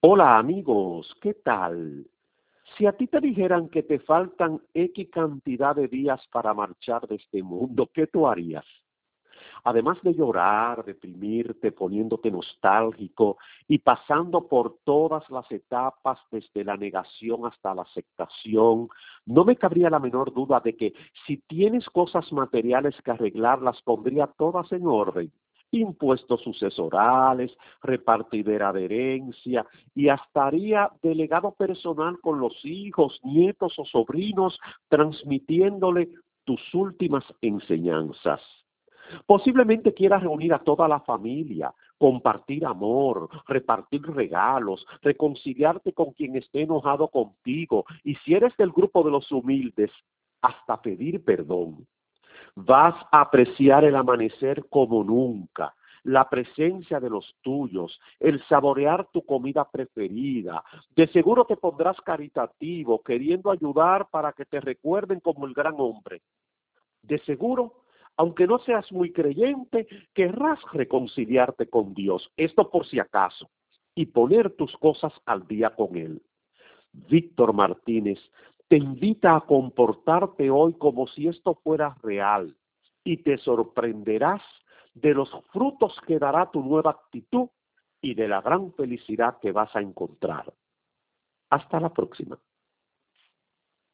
Hola amigos, ¿qué tal? Si a ti te dijeran que te faltan X cantidad de días para marchar de este mundo, ¿qué tú harías? Además de llorar, deprimirte, poniéndote nostálgico y pasando por todas las etapas desde la negación hasta la aceptación, no me cabría la menor duda de que si tienes cosas materiales que arreglar, las pondría todas en orden. Impuestos sucesorales, repartidera de herencia y hasta haría delegado personal con los hijos, nietos o sobrinos, transmitiéndole tus últimas enseñanzas. Posiblemente quieras reunir a toda la familia, compartir amor, repartir regalos, reconciliarte con quien esté enojado contigo y si eres del grupo de los humildes, hasta pedir perdón. Vas a apreciar el amanecer como nunca, la presencia de los tuyos, el saborear tu comida preferida. De seguro te pondrás caritativo, queriendo ayudar para que te recuerden como el gran hombre. De seguro, aunque no seas muy creyente, querrás reconciliarte con Dios, esto por si acaso, y poner tus cosas al día con Él. Víctor Martínez te invita a comportarte hoy como si esto fuera real y te sorprenderás de los frutos que dará tu nueva actitud y de la gran felicidad que vas a encontrar. Hasta la próxima.